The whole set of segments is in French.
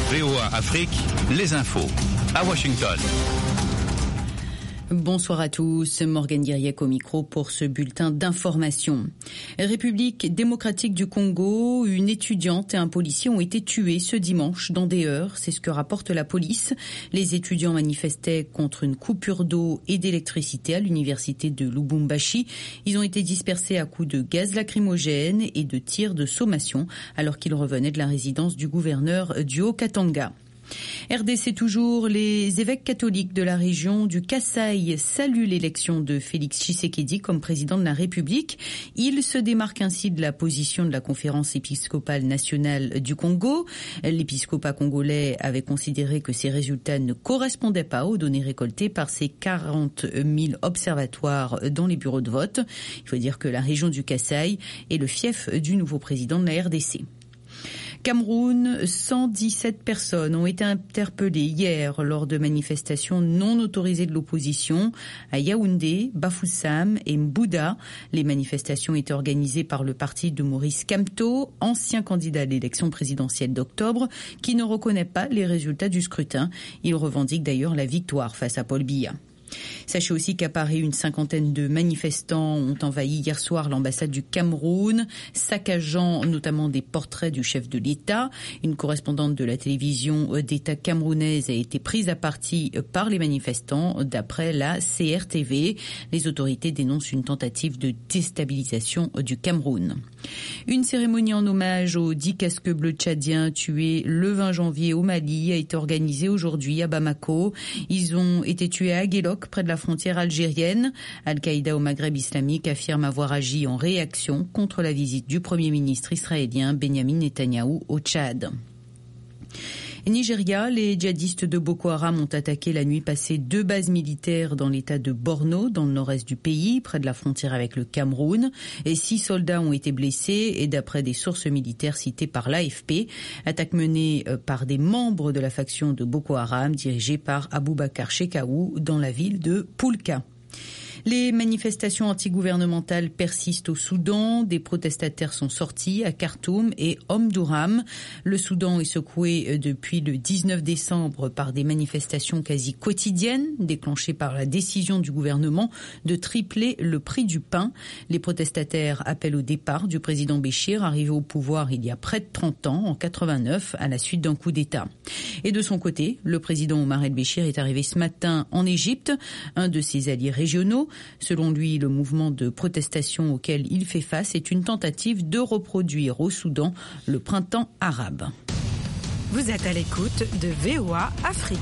VOA Afrique, les infos. À Washington. Bonsoir à tous, Morgane Guiriec au micro pour ce bulletin d'information. République démocratique du Congo, une étudiante et un policier ont été tués ce dimanche dans des heurts, c'est ce que rapporte la police. Les étudiants manifestaient contre une coupure d'eau et d'électricité à l'université de Lubumbashi. Ils ont été dispersés à coups de gaz lacrymogène et de tirs de sommation alors qu'ils revenaient de la résidence du gouverneur du Haut-Katanga. RDC toujours, les évêques catholiques de la région du Kasaï saluent l'élection de Félix Tshisekedi comme président de la République. Il se démarque ainsi de la position de la conférence épiscopale nationale du Congo. L'épiscopat congolais avait considéré que ces résultats ne correspondaient pas aux données récoltées par ces 40 000 observatoires dans les bureaux de vote. Il faut dire que la région du Kasaï est le fief du nouveau président de la RDC. Cameroun, 117 personnes ont été interpellées hier lors de manifestations non autorisées de l'opposition à Yaoundé, Bafoussam et Mbouda. Les manifestations étaient organisées par le parti de Maurice Kamto, ancien candidat à l'élection présidentielle d'octobre, qui ne reconnaît pas les résultats du scrutin. Il revendique d'ailleurs la victoire face à Paul Biya. Sachez aussi qu'à Paris, une cinquantaine de manifestants ont envahi hier soir l'ambassade du Cameroun, saccageant notamment des portraits du chef de l'État. Une correspondante de la télévision d'État camerounaise a été prise à partie par les manifestants, d'après la CRTV. Les autorités dénoncent une tentative de déstabilisation du Cameroun. Une cérémonie en hommage aux 10 casques bleus tchadiens tués le 20 janvier au Mali a été organisée aujourd'hui à Bamako. Ils ont été tués à Aguelok, près de la frontière algérienne. Al-Qaïda au Maghreb islamique affirme avoir agi en réaction contre la visite du Premier ministre israélien Benjamin Netanyahou au Tchad. Nigeria, les djihadistes de Boko Haram ont attaqué la nuit passée 2 bases militaires dans l'état de Borno, dans le nord-est du pays, près de la frontière avec le Cameroun. Et 6 soldats ont été blessés, et d'après des sources militaires citées par l'AFP, attaque menée par des membres de la faction de Boko Haram, dirigée par Aboubakar Shekau, dans la ville de Poulka. Les manifestations antigouvernementales persistent au Soudan. Des protestataires sont sortis à Khartoum et Omdurman. Le Soudan est secoué depuis le 19 décembre par des manifestations quasi quotidiennes, déclenchées par la décision du gouvernement de tripler le prix du pain. Les protestataires appellent au départ du président Béchir, arrivé au pouvoir il y a près de 30 ans, en 89, à la suite d'un coup d'État. Et de son côté, le président Omar el-Béchir est arrivé ce matin en Égypte, un de ses alliés régionaux. Selon lui, le mouvement de protestation auquel il fait face est une tentative de reproduire au Soudan le printemps arabe. Vous êtes à l'écoute de VOA Afrique.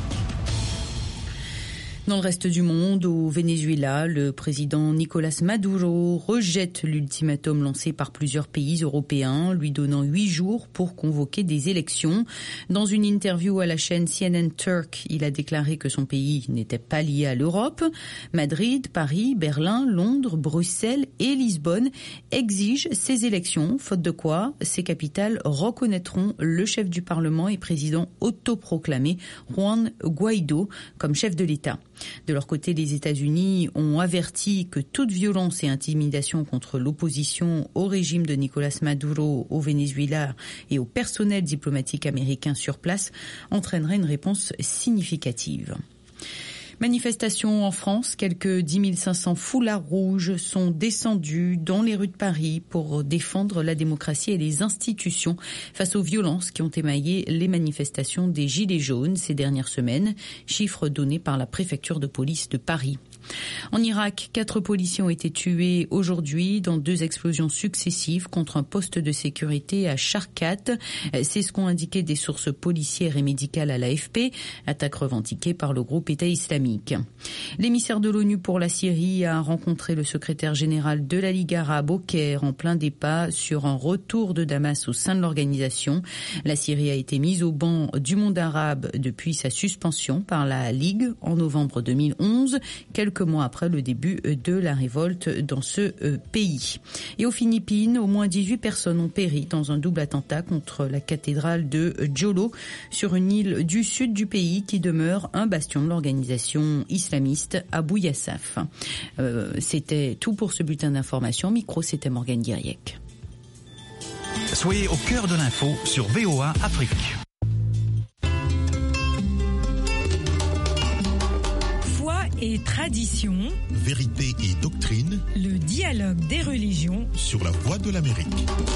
Dans le reste du monde, au Venezuela, le président Nicolás Maduro rejette l'ultimatum lancé par plusieurs pays européens, lui donnant 8 jours pour convoquer des élections. Dans une interview à la chaîne CNN Turk, il a déclaré que son pays n'était pas lié à l'Europe. Madrid, Paris, Berlin, Londres, Bruxelles et Lisbonne exigent ces élections, faute de quoi ces capitales reconnaîtront le chef du Parlement et président autoproclamé Juan Guaidó comme chef de l'État. De leur côté, les États-Unis ont averti que toute violence et intimidation contre l'opposition au régime de Nicolás Maduro au Venezuela et au personnel diplomatique américain sur place entraînerait une réponse significative. Manifestation en France, quelques 10 500 foulards rouges sont descendus dans les rues de Paris pour défendre la démocratie et les institutions face aux violences qui ont émaillé les manifestations des Gilets jaunes ces dernières semaines, chiffre donné par la préfecture de police de Paris. En Irak, 4 policiers ont été tués aujourd'hui dans 2 explosions successives contre un poste de sécurité à Charkat. C'est ce qu'ont indiqué des sources policières et médicales à l'AFP, attaque revendiquée par le groupe État islamique. L'émissaire de l'ONU pour la Syrie a rencontré le secrétaire général de la Ligue arabe au Caire en plein débat sur un retour de Damas au sein de l'organisation. La Syrie a été mise au ban du monde arabe depuis sa suspension par la Ligue en novembre 2011, quelques mois après le début de la révolte dans ce pays. Et aux Philippines, au moins 18 personnes ont péri dans un double attentat contre la cathédrale de Jolo, sur une île du sud du pays qui demeure un bastion de l'organisation islamiste Abu Yassaf. C'était tout pour ce bulletin d'information. Micro, c'était Morgane Guiriec. Soyez au cœur de l'info sur VOA Afrique. et tradition, vérité et doctrine, le dialogue des religions sur la Voix de l'Amérique.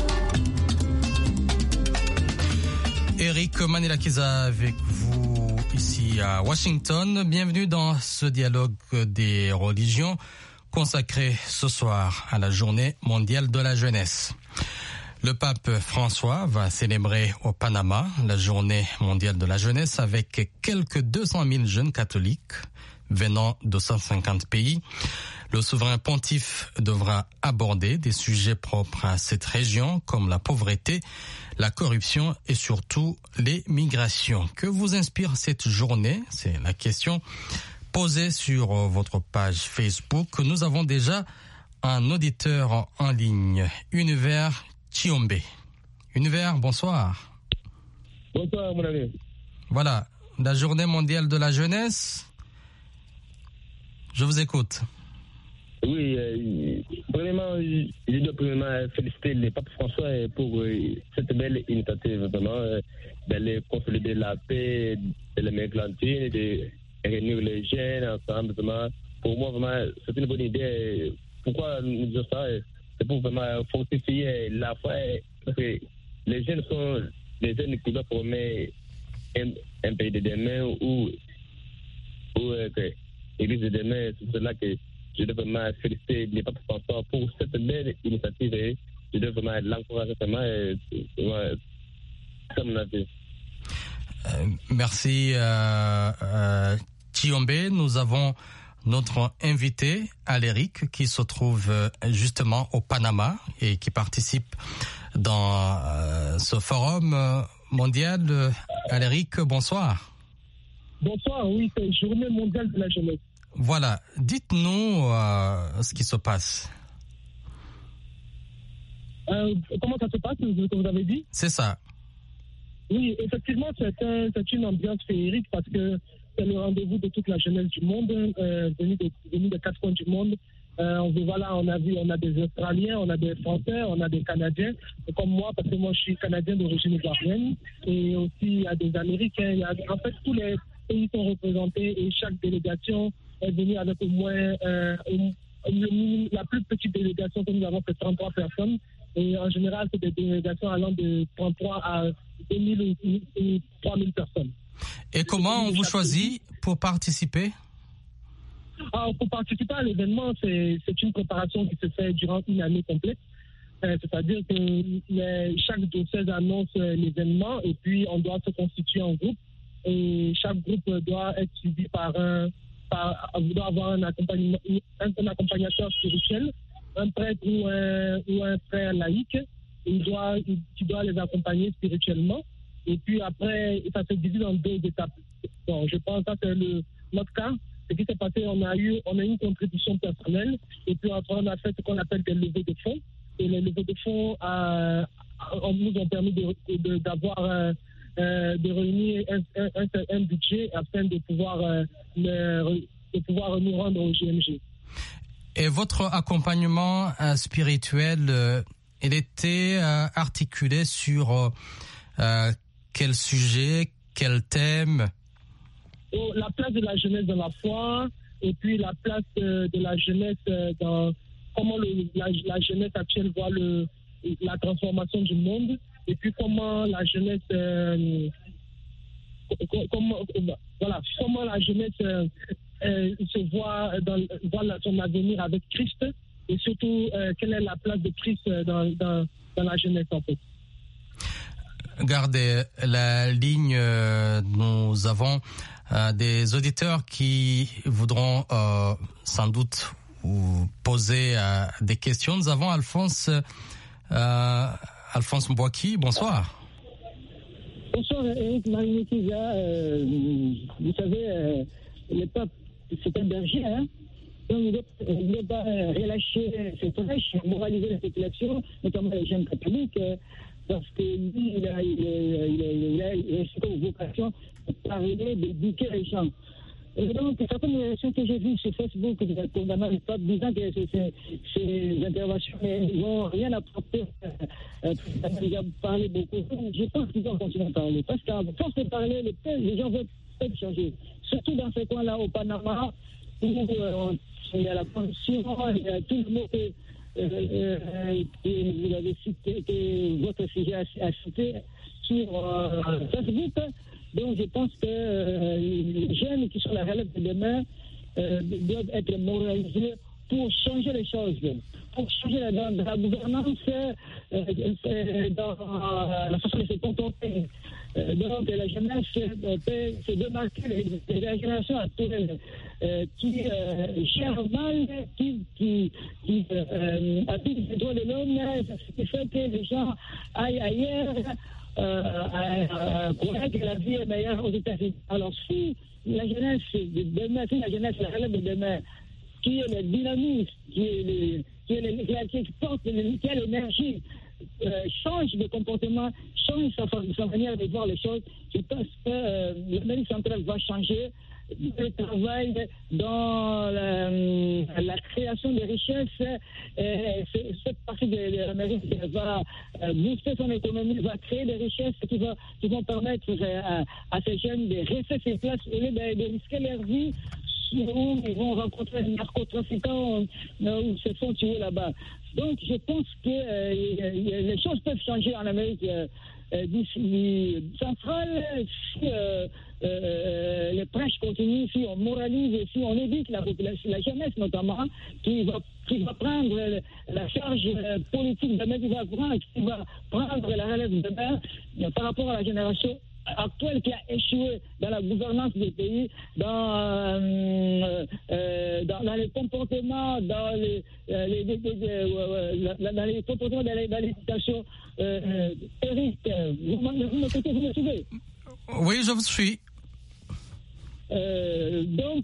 Eric Manilakiza avec vous ici à Washington. Bienvenue dans ce dialogue des religions consacré ce soir à la Journée mondiale de la jeunesse. Le pape François va célébrer au Panama la Journée mondiale de la jeunesse avec quelques 200 000 jeunes catholiques venant de 150 pays. Le souverain pontife devra aborder des sujets propres à cette région comme la pauvreté, la corruption et surtout les migrations. Que vous inspire cette journée? C'est la question posée sur votre page Facebook. Nous avons déjà un auditeur en ligne, Univers Chiombe. Univers, bonsoir. Bonsoir, mon ami. Voilà, la Journée mondiale de la jeunesse. Je vous écoute. Oui, premièrement, je dois féliciter le pape François pour cette belle initiative, vraiment, d'aller consolider la paix de l'Amérique latine, de réunir les jeunes ensemble, vraiment. Pour moi, vraiment, c'est une bonne idée. Pourquoi nous disons ça? C'est pour vraiment fortifier la foi, parce que les jeunes sont les jeunes qui doivent former un pays de demain ou l'église de demain. C'est cela que je dois vraiment féliciter le pape François pour cette belle initiative et je dois vraiment l'encourager vraiment, comme mon avis. Merci Chiombe. Nous avons notre invité, Aléric, qui se trouve justement au Panama et qui participe dans ce forum mondial. Aléric, bonsoir. Bonsoir, oui, c'est Journée mondiale de la jeunesse. Voilà, dites-nous ce qui se passe. Comment ça se passe, ce que vous avez dit? C'est ça. Oui, effectivement, c'est une ambiance féerique parce que c'est le rendez-vous de toute la jeunesse du monde, venue des quatre coins du monde. Voilà, on a des Australiens, on a des Français, on a des Canadiens, comme moi, parce que moi je suis Canadien d'origine ivoirienne, et aussi il y a des Américains. En fait, tous les pays sont représentés et chaque délégation est venue avec au moins la plus petite délégation que nous avons, c'est 33 personnes. Et en général, c'est des délégations allant de 33 à 2000 ou 3000 personnes. Et comment on vous choisit pour participer? Pour participer à l'événement, c'est une préparation qui se fait durant une année complète. C'est-à-dire que chaque diocèse annonce l'événement et puis on doit se constituer en groupe. Et chaque groupe doit être suivi doit avoir un accompagnateur spirituel, un prêtre ou un frère laïque. Il doit les accompagner spirituellement. Et puis après, ça se divise en deux étapes. Bon, je pense que c'est notre cas. Ce qui s'est passé, on a eu une contribution personnelle. Et puis après, on a fait ce qu'on appelle des levées de fonds. Et les levées de fonds nous ont permis de réunir un budget afin de pouvoir nous rendre au GMG. Et votre accompagnement spirituel, il était articulé sur quel sujet, quel thème? La place de la jeunesse dans la foi, et puis la place de la jeunesse dans comment la jeunesse actuelle voit la transformation du monde, et puis comment la jeunesse comment la jeunesse se voit son avenir avec Christ, et surtout quelle est la place de Christ dans la jeunesse en fait. Gardez la ligne, nous avons des auditeurs qui voudront sans doute vous poser des questions. Nous avons Alphonse Mbouaki, bonsoir. Bonsoir Eric Manilakiza. Vous savez, le pape, c'est un berger, hein? Donc il ne doit pas relâcher ses tâches, moraliser la population, notamment les jeunes catholiques, parce que lui, il a comme vocation de parler, d'éduquer les gens. Et donc, certaines réactions que j'ai vues sur Facebook, condamnant le pape, disant que ces interventions n'ont rien apporté. Il a parlé beaucoup. Je pense qu'ils vont continuer à parler. Parce qu'à force de parler, les gens veulent peut-être changer. Surtout dans ce coin-là, au Panama, où il y a la corruption, il y a tout le mot que vous avez cité, que votre sujet a cité sur Facebook. Donc je pense que les jeunes qui sont la relève de demain doivent être moralisés pour changer les choses, pour changer dans la gouvernance, dans la façon de se comporter. Donc la jeunesse peut se démarquer de la génération actuelle qui gère mal, qui applique les droits de l'homme, ce qui fait que les gens aillent ailleurs croire que la vie est meilleure aux États-Unis. Alors si la jeunesse de demain, si la jeunesse la relève de demain, qui est le dynamisme, qui porte, qui a l'énergie, change de comportement, change sa manière de voir les choses, je pense que l'Amérique centrale va changer. Le travail dans la création de richesses, cette partie de l'Amérique va booster son économie, va créer des richesses qui vont permettre à ces jeunes de rester sur place au lieu de risquer leur vie où ils vont rencontrer des narcotrafiquants ou se font tuer là-bas. Donc je pense que les choses peuvent changer en Amérique centrale si les prêches continuent, si on moralise, si on éduque la population, la jeunesse notamment, qui va prendre la charge politique demain, qui va prendre la relève demain par rapport à la génération actuelle qui a échoué dans la gouvernance des pays, dans les comportements, dans les comportements dans l'éducation. Eric, vous m'écoutez, vous me suivez? Oui, je vous suis. Donc,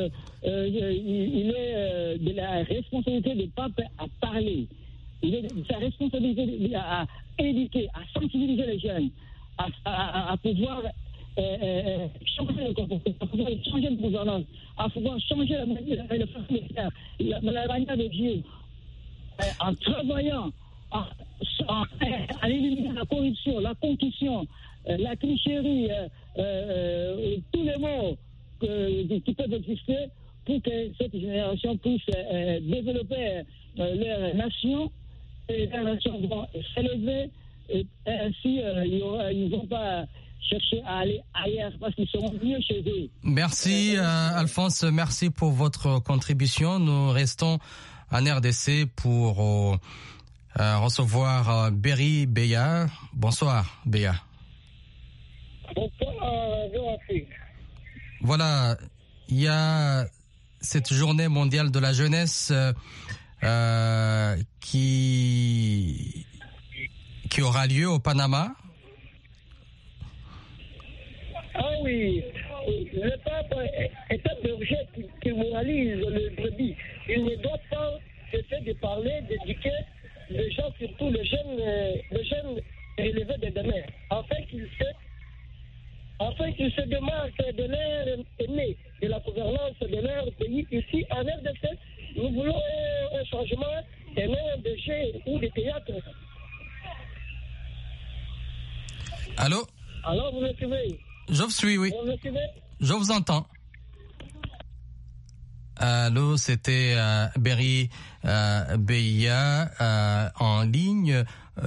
il est de la responsabilité du pape à parler. Il est de sa responsabilité à éduquer, à sensibiliser les jeunes, à pouvoir changer le comportement, à pouvoir changer de gouvernance, à pouvoir changer la manière de faire, la manière de vivre, en travaillant, en éliminant la corruption, la concussion, la tricherie, tous les mots qui peuvent exister pour que cette génération puisse développer leur nation, et les nations vont s'élever, et ainsi ils ne vont pas chercher à aller ailleurs parce qu'ils seront mieux chez eux. Merci Alphonse, merci pour votre contribution. Nous restons en RDC pour recevoir Berry Beya. Bonsoir Beya. Bonsoir Afrique. Voilà, il y a cette journée mondiale de la jeunesse qui aura lieu au Panama. Ah oui, le pape est un berger qui moralise le brebis. Il ne doit pas cesser de parler, d'éduquer les gens, surtout les jeunes élevés de demain, afin qu'ils se démarquent de leur aîné, de la gouvernance de leur pays. Ici, en RDC, nous voulons un changement et non de jeux ou de théâtre. Allô? Alors, vous me suivez? Je vous suis, oui. Vous me suivez? Je vous entends. Allô, c'était Berry Beya en ligne.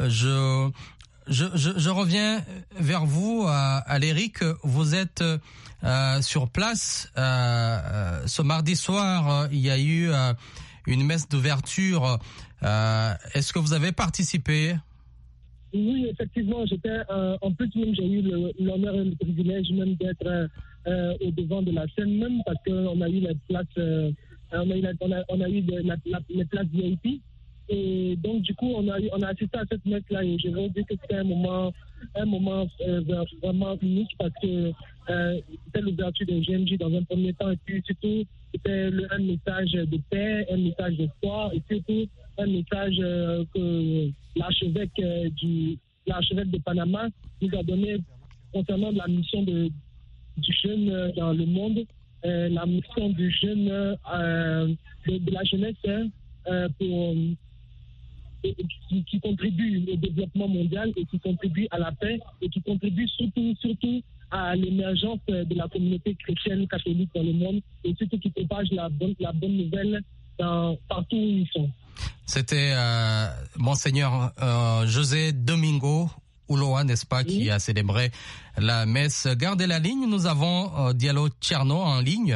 Je reviens vers vous, Aléric. Vous êtes sur place. Ce mardi soir, il y a eu une messe d'ouverture. Est-ce que vous avez participé? Oui, effectivement, j'étais en plus même, j'ai eu l'honneur et le privilège même d'être au devant de la scène même parce qu'on a eu les places, on a eu les places VIP. Et donc, du coup, on a assisté à cette messe-là et je veux dire que c'était un moment vraiment unique parce que c'était l'ouverture de GMJ dans un premier temps et puis surtout, c'était un message de paix, un message d'espoir et surtout un message que l'archevêque de Panama nous a donné concernant la mission du jeune dans le monde, la mission du jeune, de la jeunesse pour qui contribue au développement mondial et qui contribue à la paix et qui contribue surtout à l'émergence de la communauté chrétienne catholique dans le monde et surtout qui propagent la bonne nouvelle partout où ils sont. C'était Monseigneur José Domingo Ulloa, n'est-ce pas, qui a célébré la messe. Gardez la ligne, nous avons Diallo Tcherno en ligne.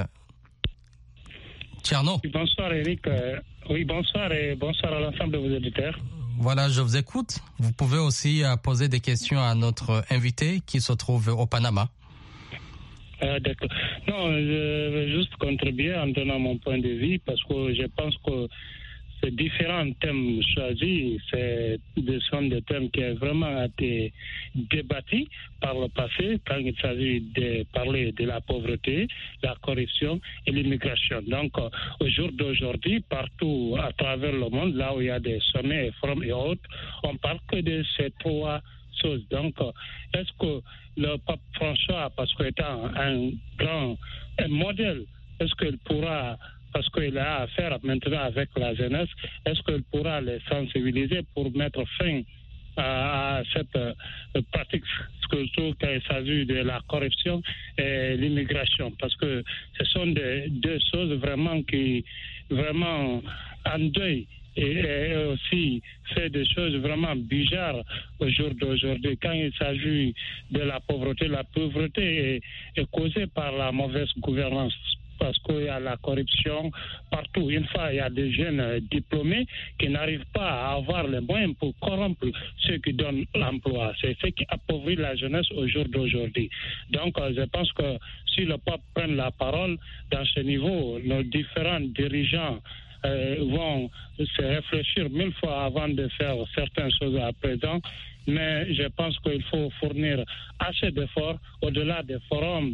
Tcherno. Bonsoir Eric. Oui, bonsoir et bonsoir à l'ensemble de vos auditeurs. Voilà, je vous écoute. Vous pouvez aussi poser des questions à notre invité qui se trouve au Panama. D'accord. Non, je vais juste contribuer en donnant mon point de vue parce que je pense que ces différents thèmes choisis, sont des thèmes qui ont vraiment été débattus par le passé quand il s'agit de parler de la pauvreté, la corruption et l'immigration. Donc, au jour d'aujourd'hui, partout à travers le monde, là où il y a des sommets, forums et autres, on parle que de ces trois choses. Donc, est-ce que le pape François, parce qu'il est un grand modèle, est-ce qu'il pourra, parce qu'il a affaire maintenant avec la jeunesse, est-ce qu'il pourra les sensibiliser pour mettre fin à cette pratique, surtout quand il s'agit de la corruption et l'immigration, parce que ce sont deux choses vraiment qui endeuillent et aussi fait des choses vraiment bizarres au jour d'aujourd'hui. Quand il s'agit de la pauvreté est causée par la mauvaise gouvernance. Parce qu'il y a la corruption partout. Une fois, il y a des jeunes diplômés qui n'arrivent pas à avoir les moyens pour corrompre ceux qui donnent l'emploi. C'est ce qui appauvrit la jeunesse au jour d'aujourd'hui. Donc, je pense que si le pape prend la parole dans ce niveau, nos différents dirigeants vont se réfléchir 1000 fois avant de faire certaines choses à présent. Mais je pense qu'il faut fournir assez d'efforts au-delà des forums,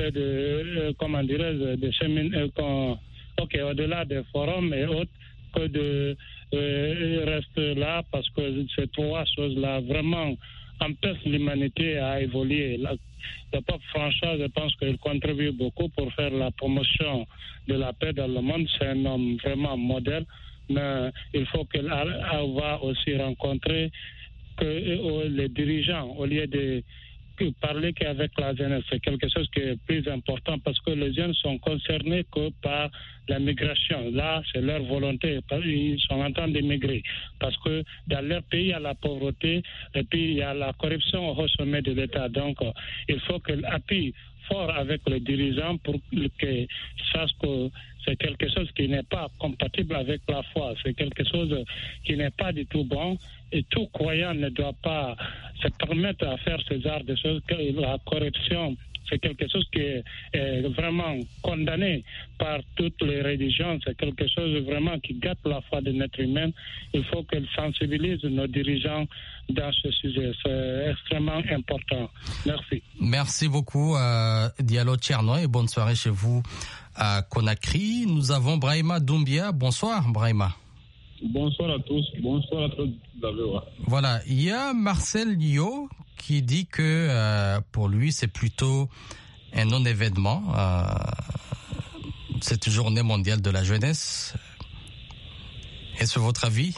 au-delà des forums et autres, que de rester là, parce que ces trois choses-là vraiment empêchent l'humanité à évoluer. Le pape François, je pense qu'il contribue beaucoup pour faire la promotion de la paix dans le monde. C'est un homme vraiment modèle, mais il faut qu'il va aussi rencontrer que les dirigeants, au lieu de parler qu'avec la jeunesse, c'est quelque chose qui est plus important parce que les jeunes sont concernés que par la migration. Là, c'est leur volonté. Ils sont en train d'émigrer parce que dans leur pays, il y a la pauvreté et puis il y a la corruption au sommet de l'État. Donc, il faut qu'ils appuient fort avec les dirigeants pour qu'ils sachent que c'est quelque chose qui n'est pas compatible avec la foi. C'est quelque chose qui n'est pas du tout bon. Et tout croyant ne doit pas se permettre à faire ce genre de choses. La corruption, c'est quelque chose qui est vraiment condamné par toutes les religions. C'est quelque chose vraiment qui gâte la foi de l'être humain. Il faut qu'elle sensibilise nos dirigeants dans ce sujet. C'est extrêmement important. Merci. Merci beaucoup, Diallo Tcherno, et bonne soirée chez vous à Conakry. Nous avons Brahima Doumbia. Bonsoir, Brahima. Bonsoir à tous. Bonsoir à tous. Voilà, il y a Marcel Liot qui dit que pour lui, c'est plutôt un non-événement, cette journée mondiale de la jeunesse. Est-ce votre avis?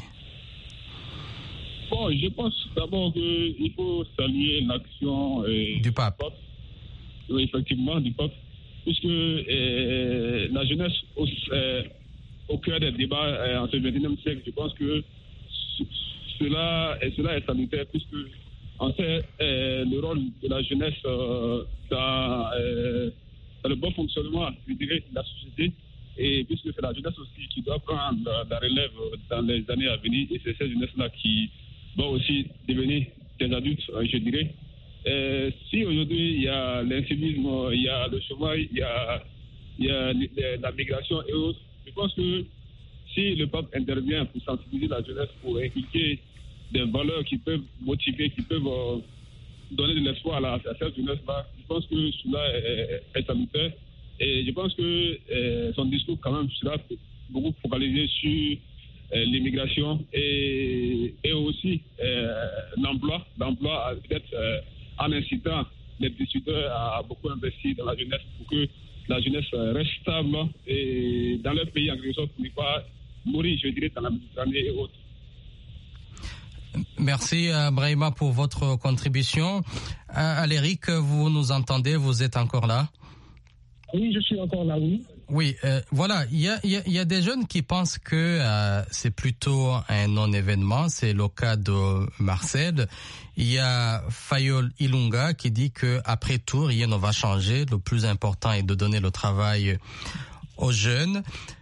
Bon, je pense d'abord qu'il faut saluer l'action du pape. Oui, effectivement, du pape, puisque la jeunesse au cœur des débats en ce 21e siècle, je pense que cela est salutaire, puisque on sait le rôle de la jeunesse dans le bon fonctionnement, je dirais, de la société, et puisque c'est la jeunesse aussi qui doit prendre la relève dans les années à venir, et c'est cette jeunesse-là qui doit aussi devenir des adultes, je dirais. Si aujourd'hui il y a l'incivisme, il y a le chômage, il y a la migration et autres, je pense que si le pape intervient pour sensibiliser la jeunesse, pour inculquer des valeurs qui peuvent motiver, qui peuvent donner de l'espoir à cette jeunesse-là, je pense que cela est salutaire. Et je pense que son discours, quand même, sera beaucoup focalisé sur l'immigration et aussi l'emploi peut-être en incitant les décideurs à beaucoup investir dans la jeunesse pour que la jeunesse reste stable et dans leur pays en quelque sorte pour ne pas mourir, je dirais, dans la Méditerranée et autres. Merci Brahima pour votre contribution. Aléric, vous nous entendez, vous êtes encore là? Oui, je suis encore là, oui. Oui, voilà, il y a des jeunes qui pensent que c'est plutôt un non-événement, c'est le cas de Marcel. Il y a Fayol Ilunga qui dit que après tout, rien ne va changer. Le plus important est de donner le travail aux jeunes.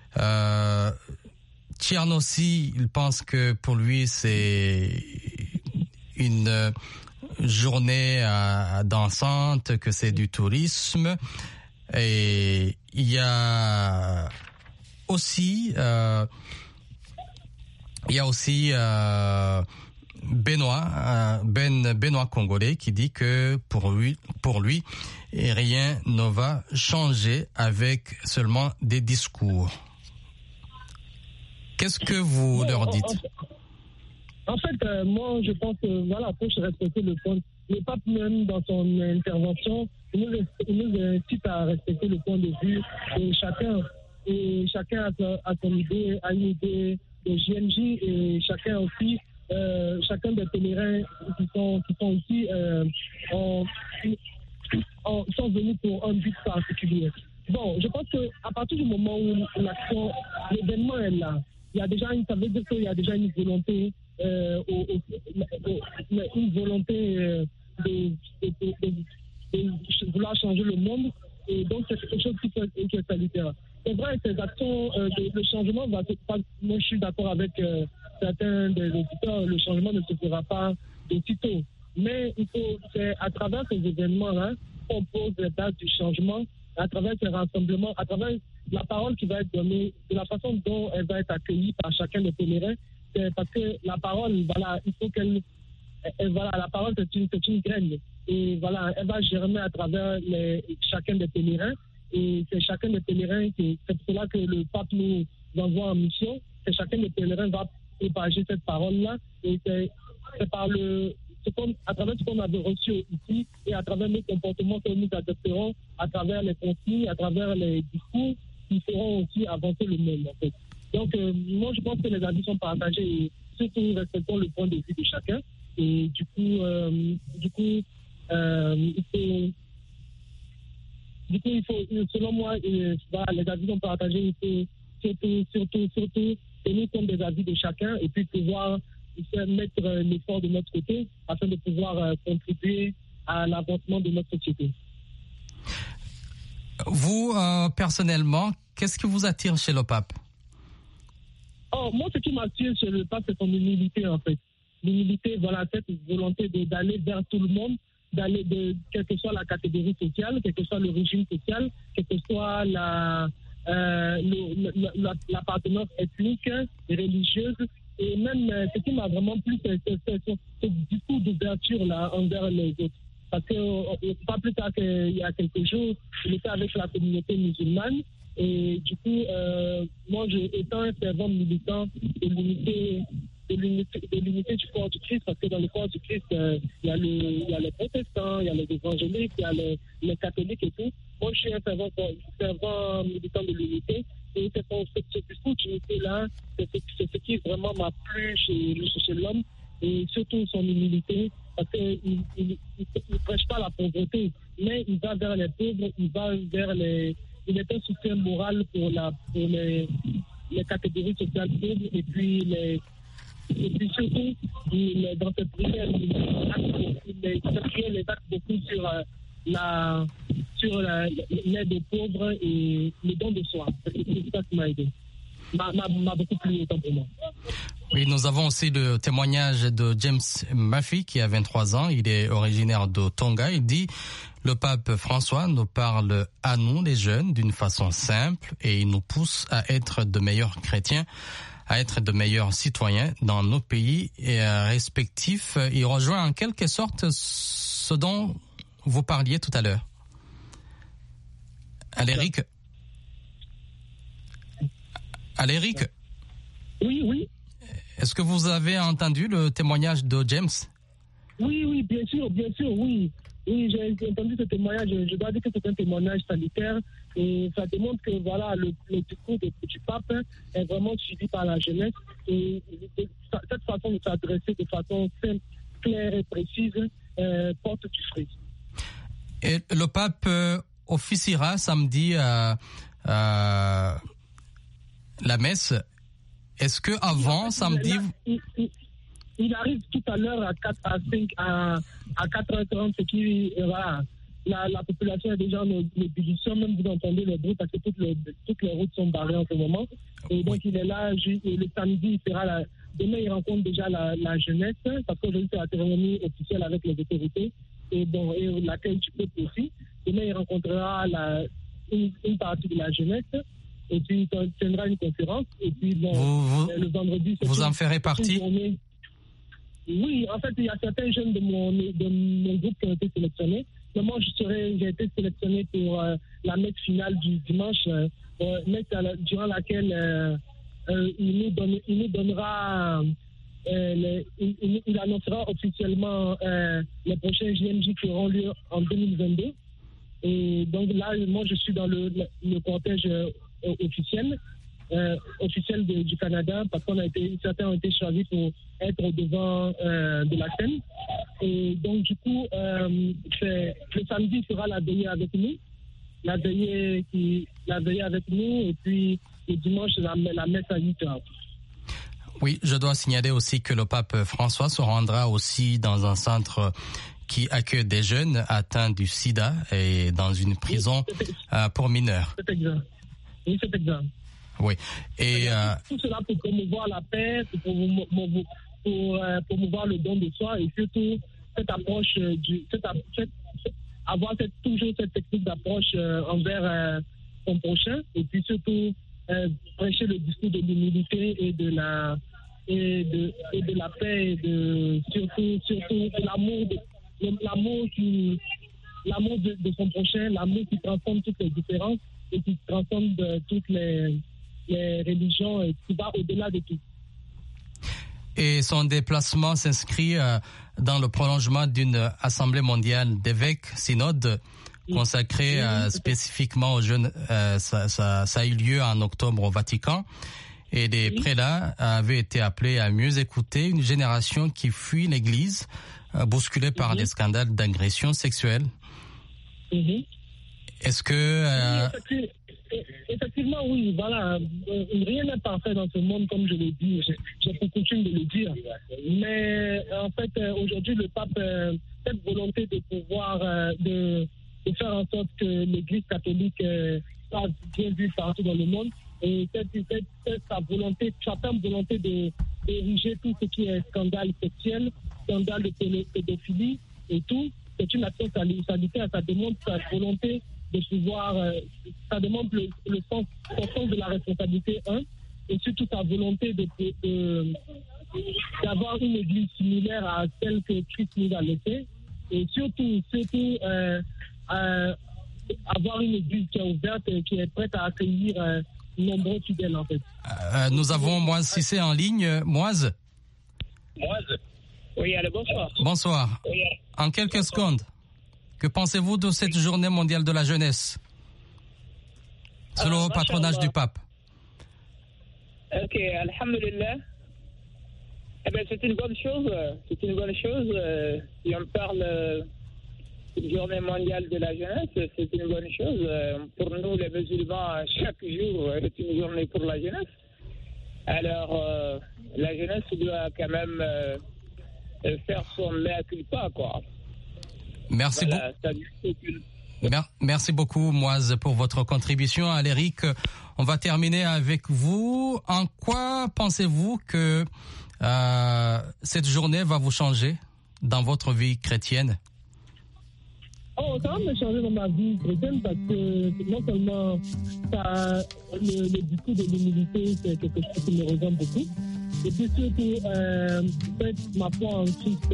Tchern aussi, il pense que pour lui, c'est une journée dansante, que c'est du tourisme. Et il y a aussi Benoît Congolais qui dit que pour lui rien ne va changer avec seulement des discours. Qu'est-ce que vous leur dites? En fait, moi, je pense que, voilà, pour respecter le point, le pape même, dans son intervention, il nous incite à respecter le point de vue de chacun. Et chacun a son idée, a une idée de JNJ, et chacun aussi, chacun des pèlerins qui sont ici, sont venus pour un but particulier. Bon, je pense qu'à partir du moment où l'action, l'événement est là, il y a déjà ça veut dire qu'il y a déjà une volonté, de vouloir changer le monde, et donc c'est quelque chose qui est salutaire. C'est vrai, ces actions, le changement va se passer. Moi, je suis d'accord avec certains des auditeurs, le changement ne se fera pas de sitôt. Mais c'est à travers ces événements-là qu'on pose les bases du changement, à travers ces rassemblements, à travers la parole qui va être donnée, de la façon dont elle va être accueillie par chacun des pèlerins. C'est parce que la parole, voilà, il faut la parole, c'est une graine. Et voilà, elle va germer à travers chacun des pèlerins. Et c'est chacun des pèlerins, c'est pour cela que le pape nous envoie en mission. C'est chacun des pèlerins va propager cette parole-là. Et c'est à travers ce qu'on avait reçu ici et à travers nos comportements que nous adopterons, à travers les consignes, à travers les discours, qui feront aussi avancer le monde, en fait. Donc, moi, je pense que les avis sont partagés et surtout respectons le point de vue de chacun. Et du coup, il faut, selon moi, les avis sont partagés. Il faut surtout tenir compte des avis de chacun et puis pouvoir mettre l'effort de notre côté afin de pouvoir contribuer à l'avancement de notre société. Vous, personnellement, qu'est-ce qui vous attire chez le pape? Moi, ce qui m'attire chez le pape, c'est son humilité, en fait. L'humilité, voilà, cette volonté d'aller vers tout le monde, quelle que soit la catégorie sociale, quel que soit le régime social, quelle que soit l'appartenance ethnique et religieuse. Et même, ce qui m'a vraiment plu, c'est ce discours d'ouverture là envers les autres. Parce que pas plus tard qu'il y a quelques jours, il était avec la communauté musulmane. Et du coup, moi, étant un fervent militant de l'unité du corps du Christ, parce que dans le corps du Christ, il y a les protestants, il y a les évangéliques, il y a les catholiques et tout. Moi, je suis un fervent militant de l'unité. Et c'est ce discours d'unité-là, c'est ce qui vraiment m'a plu chez l'homme, et surtout son humilité, parce qu'il ne prêche pas la pauvreté, mais il va vers les pauvres, il va vers il est un soutien moral pour les catégories sociales pauvres, et puis surtout, dans cette prière, il acte beaucoup sur l'aide aux pauvres et le don de soi. C'est ça qui m'a aidé. M'a beaucoup plu autant pour moi. Oui, nous avons aussi le témoignage de James Murphy qui a 23 ans. Il est originaire de Tonga. Il dit: le pape François nous parle à nous, les jeunes, d'une façon simple, et il nous pousse à être de meilleurs chrétiens, à être de meilleurs citoyens dans nos pays respectifs. Il rejoint en quelque sorte ce dont vous parliez tout à l'heure. Aléric? Oui. Est-ce que vous avez entendu le témoignage de James? Oui, bien sûr, oui. Oui, j'ai entendu ce témoignage. Je dois dire que c'est un témoignage salutaire. Et ça démontre que voilà, le discours du pape est vraiment suivi par la jeunesse. Et cette façon de s'adresser de façon simple, claire et précise porte du fruit. Et le pape officiera samedi la messe. Est-ce que avant samedi il arrive tout à l'heure à 4h30, ce qui voilà. La population est déjà en ébullition, même vous entendez le bruit parce que toutes les routes sont barrées en ce moment. Et donc il est là, le samedi, demain il rencontre déjà la jeunesse, parce qu'aujourd'hui c'est la cérémonie officielle avec les autorités, et l'accueil du peuple aussi. Demain il rencontrera une partie de la jeunesse, et puis il tiendra une conférence, et puis le vendredi... Vous en ferez partie? Oui, en fait il y a certains jeunes de mon groupe qui ont été sélectionnés. Mais moi, j'ai été sélectionné pour la messe finale du dimanche, messe durant laquelle il annoncera officiellement les prochains JMJ qui auront lieu en 2022. Et donc là, moi, je suis dans le cortège officiel du Canada, parce certains ont été choisis pour être au devant de la scène. Et donc du coup, le samedi sera la veillée avec nous, et puis le dimanche la messe à 8h. Oui, je dois signaler aussi que le pape François se rendra aussi dans un centre qui accueille des jeunes atteints du sida et dans une prison pour mineurs. C'est exact. Oui, c'est exact. Oui. Et tout cela pour promouvoir la paix, pour promouvoir le don de soi, et surtout cette approche avoir toujours cette technique d'approche envers son prochain, et puis surtout prêcher le discours de l'humilité et de la paix, et surtout l'amour de son prochain, l'amour qui transforme toutes les différences et qui transforme toutes les religions, et qui va au-delà de tout. Et son déplacement s'inscrit dans le prolongement d'une assemblée mondiale d'évêques, synode, consacrée spécifiquement aux jeunes. Ça a eu lieu en octobre au Vatican. Et les prélats avaient été appelés à mieux écouter une génération qui fuit l'Église, bousculée par des scandales d'agression sexuelle. Est-ce que... Effectivement, oui, voilà. Rien n'est parfait dans ce monde, comme je l'ai dit. J'ai pour coutume de le dire. Mais en fait, aujourd'hui, le pape, cette volonté de pouvoir, de faire en sorte que l'Église catholique soit bien vue partout dans le monde, et sa ferme volonté d'ériger tout ce qui est scandale sexuel, scandale de pédophilie et tout, c'est une action salutaire. Ça démontre sa volonté de pouvoir, ça demande le sens de la responsabilité, et surtout sa volonté d'avoir une église similaire à celle que Christ nous a laissée, et surtout avoir une église qui est ouverte et qui est prête à accueillir nombreux fidèles, en fait. Nous avons Moise Cissé en ligne. Moise? Oui, allez, bonsoir. Bonsoir. Oui. En quelques secondes, que pensez-vous de cette journée mondiale de la jeunesse, selon le patronage du pape? Ok, alhamdulillah. Eh bien, c'est une bonne chose. Si on parle d'une journée mondiale de la jeunesse, c'est une bonne chose. Pour nous, les musulmans, chaque jour est une journée pour la jeunesse. Alors, la jeunesse doit quand même faire son mea culpa, quoi. Merci Merci beaucoup, Moise, pour votre contribution. Aléric, on va terminer avec vous. En quoi pensez-vous que cette journée va vous changer dans votre vie chrétienne? Ça va me changer dans ma vie chrétienne, parce que non seulement le discours de l'humilité, c'est quelque chose qui me rejoint beaucoup. Et puis surtout, ma foi en Christ,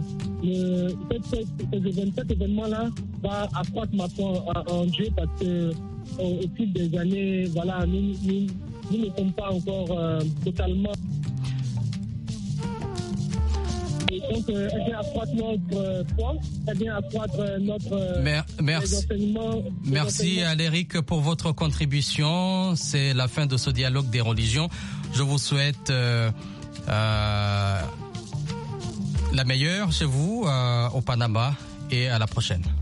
cet événement-là va accroître ma foi en Dieu, parce que au fil des années, voilà, nous ne sommes pas encore totalement. Et Donc, elle vient accroître notre foi, elle vient accroître notre enseignements. Merci à l'Éric pour votre contribution. C'est la fin de ce dialogue des religions. Je vous souhaite la meilleure chez vous au Panama et à la prochaine.